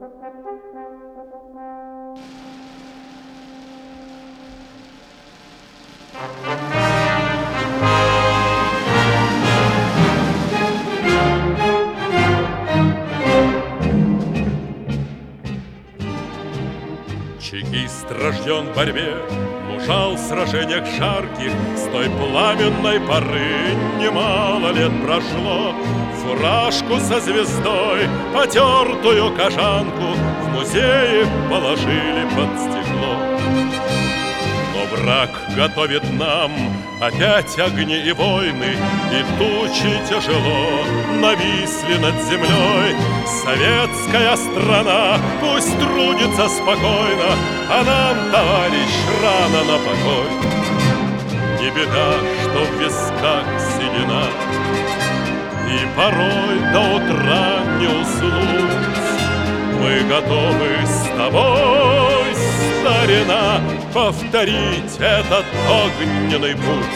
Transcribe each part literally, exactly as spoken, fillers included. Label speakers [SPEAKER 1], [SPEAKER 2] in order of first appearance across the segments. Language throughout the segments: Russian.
[SPEAKER 1] Чекист рожден в борьбе, мужал в сражениях жарких. С той пламенной поры немало лет прошло. Фуражку со звездой, потертую кожанку в музее положили под стекло. Но враг готовит нам опять огни и войны, и тучи тяжело нависли над землей. Советская страна пусть трудится спокойно, а нам, товарищ, рано на покой. Не беда, что в висках седина, и порой до утра не уснуть. Мы готовы с тобой, старина, повторить этот огненный путь.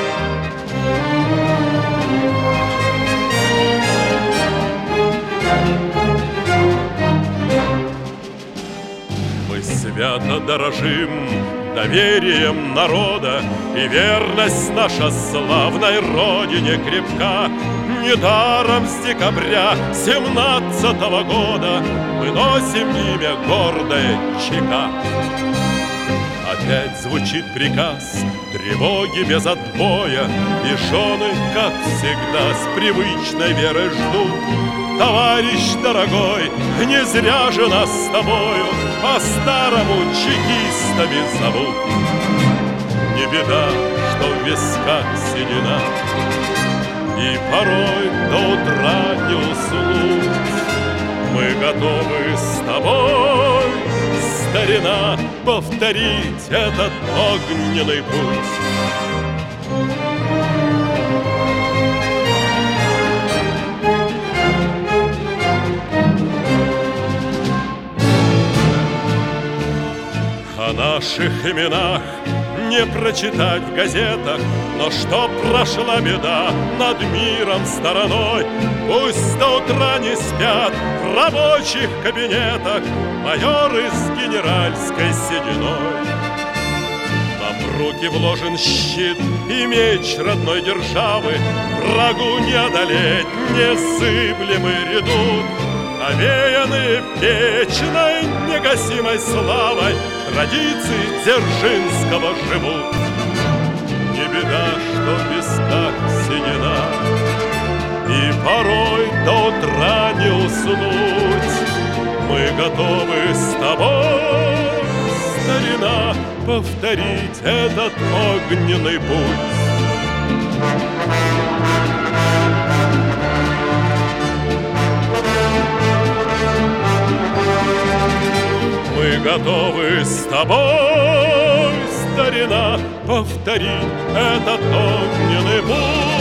[SPEAKER 1] Мы свято дорожим доверием народа, и верность наша славной родине крепка. Недаром с декабря семнадцатого года мы носим имя гордое ЧК. Опять звучит приказ, тревоги без отбоя, и жены, как всегда, с привычной верой ждут. Товарищ дорогой, не зря же нас с тобою по-старому чекистами зовут. Не беда, что в висках седина, и порой до утра не уснуть. Мы готовы с тобой, старина, повторить этот огненный путь. О наших именах не прочитать в газетах, но что прошла беда над миром стороной. Пусть до утра не спят в рабочих кабинетах майоры с генеральской сединой. Нам в руки вложен щит и меч родной державы, врагу не одолеть незыблемый редут. Овеяны вечной негасимой славой традиции Дзержинского живут. Не беда, что в висках седина, и порой до утра не уснуть. Мы готовы с тобой, старина, повторить этот огненный путь. Мы готовы с тобой, старина, повторить этот огненный путь.